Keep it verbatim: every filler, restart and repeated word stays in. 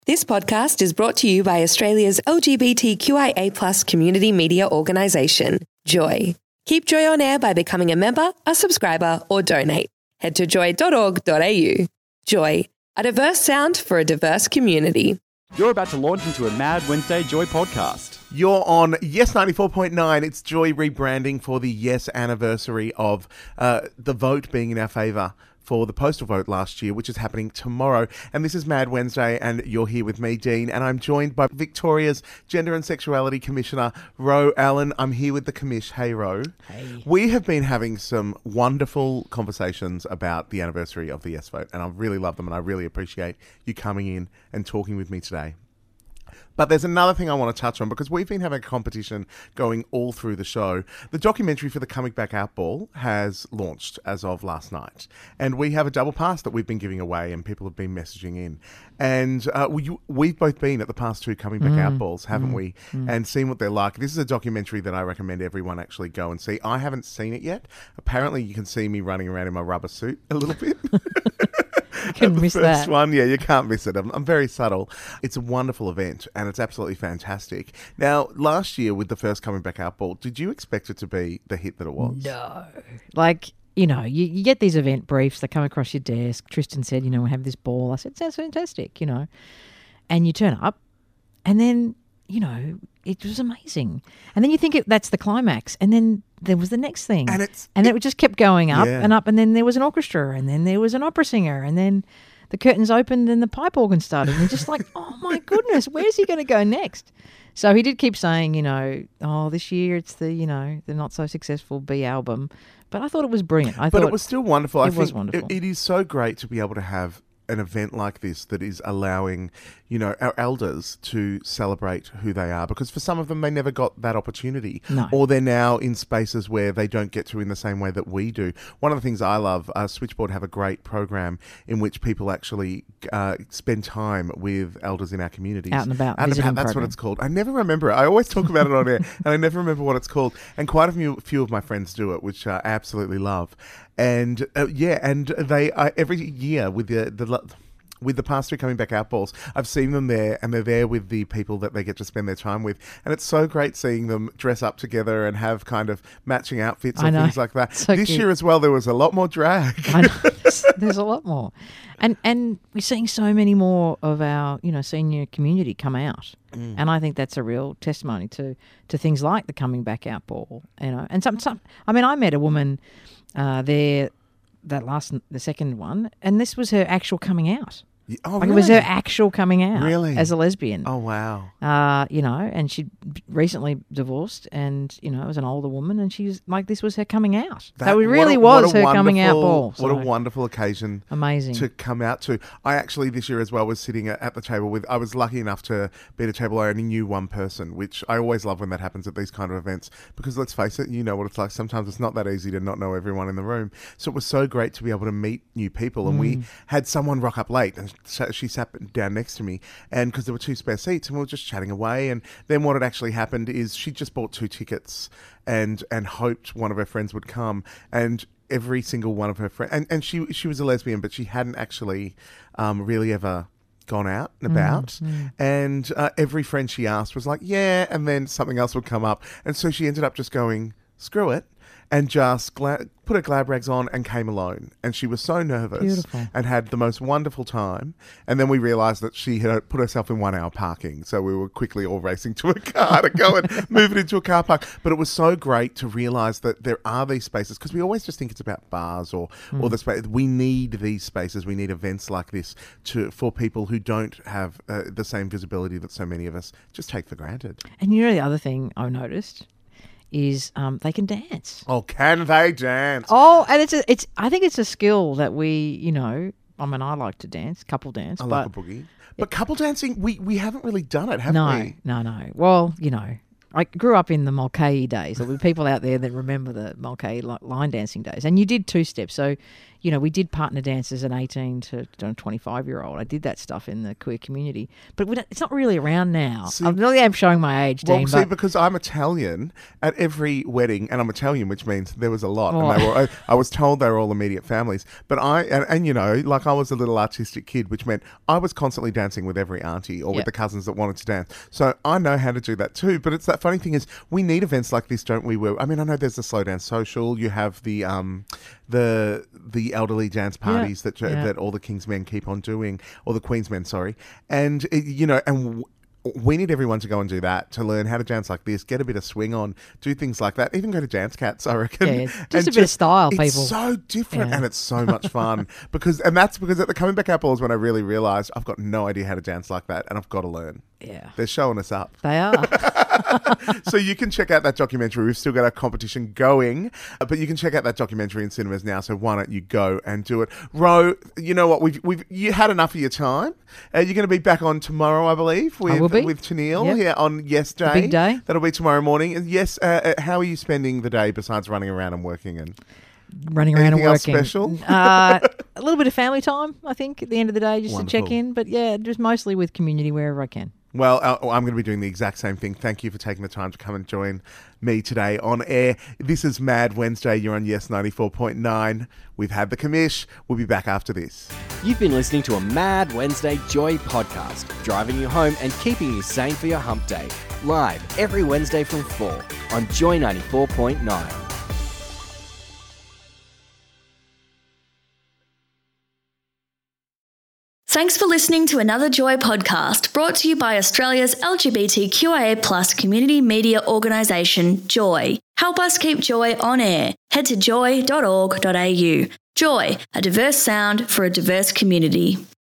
This podcast is brought to you by Australia's L G B T Q I A plus community media organisation, Joy. Keep Joy on air by becoming a member, a subscriber, or donate. Head to joy dot org dot a u. Joy, a diverse sound for a diverse community. You're about to launch into a Mad Wednesday Joy podcast. You're on Yes ninety-four point nine. It's Joy rebranding for the Yes anniversary of uh, the vote being in our favour for the postal vote last year, which is happening tomorrow. And this is Mad Wednesday, and you're here with me, Dean, and I'm joined by Victoria's Gender and Sexuality Commissioner, Ro Allen. I'm here with the commish. Hey, Ro. Hey. We have been having some wonderful conversations about the anniversary of the Yes vote, and I really love them, and I really appreciate you coming in and talking with me today. But there's another thing I want to touch on, because we've been having a competition going all through the show. The documentary for the Coming Back Out Ball has launched as of last night. And we have a double pass that we've been giving away, and people have been messaging in. And uh, we, we've both been at the past two Coming Back mm. Out Balls, haven't mm. we? Mm. And seen what they're like. This is a documentary that I recommend everyone actually go and see. I haven't seen it yet. Apparently you can see me running around in my rubber suit a little bit. You can miss first that. one, yeah, you can't miss it. I'm, I'm very subtle. It's a wonderful event, and it's absolutely fantastic. Now, last year with the first Coming Back Out Ball, did you expect it to be the hit that it was? No. Like, you know, you, you get these event briefs, they come across your desk. Tristan said, you know, we have this ball. I said, sounds fantastic, you know. And you turn up, and then, you know, it was amazing. And then you think it, that's the climax, and then there was the next thing. And it's and it, it just kept going up yeah. and up, and then there was an orchestra, and then there was an opera singer, and then the curtains opened and the pipe organ started. And you're just like, oh, my goodness, where's he going to go next? So he did keep saying, you know, oh, this year it's the, you know, the not so successful B album. But I thought it was brilliant. I but thought it was still wonderful. It I was think wonderful. It, it is so great to be able to have an event like this that is allowing, you know, our elders to celebrate who they are, because for some of them they never got that opportunity, no. or they're now in spaces where they don't get to in the same way that we do. One of the things I love, uh, Switchboard have a great program in which people actually uh, spend time with elders in our communities. Out and about. Out and about, that's program. what it's called. I never remember it. I always talk about it on air, and I never remember what it's called. And quite a few, few of my friends do it, which I absolutely love. And uh, yeah, and they uh, every year with the the with the past two Coming Back Out Balls, I've seen them there, and they're there with the people that they get to spend their time with, and it's so great seeing them dress up together and have kind of matching outfits and things like that. So this cute. year as well, there was a lot more drag. I know. There's, there's a lot more, and and we're seeing so many more of our, you know, senior community come out. Mm. And I think that's a real testimony to to things like the Coming Back Out Ball, you know. And some, some I mean, I met a woman uh, there, that last, the second one, and this was her actual coming out. Oh, like really? It was her actual coming out really? as a lesbian. Oh, wow. Uh, you know, and she'd recently divorced, and, you know, it was an older woman, and she was like, this was her coming out. That, so it really a, was her coming out ball. What so. a wonderful occasion. Amazing. To come out to. I actually this year as well was sitting at the table with, I was lucky enough to be at a table I only knew one person, which I always love when that happens at these kind of events, because let's face it, you know what it's like. Sometimes it's not that easy to not know everyone in the room. So it was so great to be able to meet new people, and mm. we had someone rock up late, and she sat down next to me, and because there were two spare seats, and we were just chatting away. And then what had actually happened is she just bought two tickets and and hoped one of her friends would come, and every single one of her friends, and, and she she was a lesbian, but she hadn't actually um, really ever gone out and about, mm, mm. and uh, every friend she asked was like, yeah, and then something else would come up, and so she ended up just going, screw it, and just gla- put her glad rags on and came alone. And she was so nervous. Beautiful. And had the most wonderful time. And then we realised that she had put herself in one hour parking. So we were quickly all racing to a car to go and move it into a car park. But it was so great to realise that there are these spaces, because we always just think it's about bars or, mm. or the space. We need these spaces. We need events like this to for people who don't have uh, the same visibility that so many of us just take for granted. And you know the other thing I noticed is um, they can dance. Oh, can they dance? Oh, and it's a, it's. I think it's a skill that we, you know, I mean, I like to dance, couple dance. I but like a boogie. But it, couple dancing, we, we haven't really done it, have no, we? No, no, no. Well, you know, I grew up in the Mulcahy days. There'll be people out there that remember the Mulcahy line dancing days. And you did two steps. So you know, we did partner dance as an eighteen to twenty-five year old. I did that stuff in the queer community, but we don't, it's not really around now. See, I'm really am showing my age, well, Dean. see, but because I'm Italian, at every wedding, and I'm Italian, which means there was a lot, Oh. and they were, I, I was told they were all immediate families. But I, and, and you know, like I was a little artistic kid, which meant I was constantly dancing with every auntie or Yeah. with the cousins that wanted to dance. So I know how to do that too. But it's that funny thing is, we need events like this, don't we? Where I mean, I know there's the Slow Dance Social. You have the um, the the elderly dance parties that Yeah. that all the King's Men keep on doing, or the Queen's Men, sorry. And it, you know, and. W- we need everyone to go and do that, to learn how to dance like this, get a bit of swing on, do things like that. Even go to Dance Cats, I reckon. Yeah, just And a bit of style, it's people. so different Yeah. and it's so much fun. because And that's because at the Coming Back Out Ball is when I really realised I've got no idea how to dance like that and I've got to learn. yeah, They're showing us up. they are. So you can check out that documentary. We've still got our competition going, uh, but you can check out that documentary in cinemas now. So why don't you go and do it, Ro? You know what? We've we've you had enough of your time. Uh, you're going to be back on tomorrow, I believe, with will be. with Tennille Yep. here on Yes Day. big day. That'll be tomorrow morning. And yes, uh, uh, how are you spending the day besides running around and working? And Running around Anything and else working. special? uh, a little bit of family time, I think, at the end of the day, just Wonderful. to check in. But yeah, just mostly with community wherever I can. Well, uh, I'm going to be doing the exact same thing. Thank you for taking the time to come and join me today on air. This is Mad Wednesday. You're on Yes ninety-four point nine. We've had the commish. We'll be back after this. You've been listening to a Mad Wednesday Joy podcast, driving you home and keeping you sane for your hump day. Live every Wednesday from four on Joy ninety-four point nine. Thanks for listening to another Joy podcast brought to you by Australia's L G B T Q I A plus community media organisation, Joy. Help us keep Joy on air. Head to joy dot org dot a u. Joy, a diverse sound for a diverse community.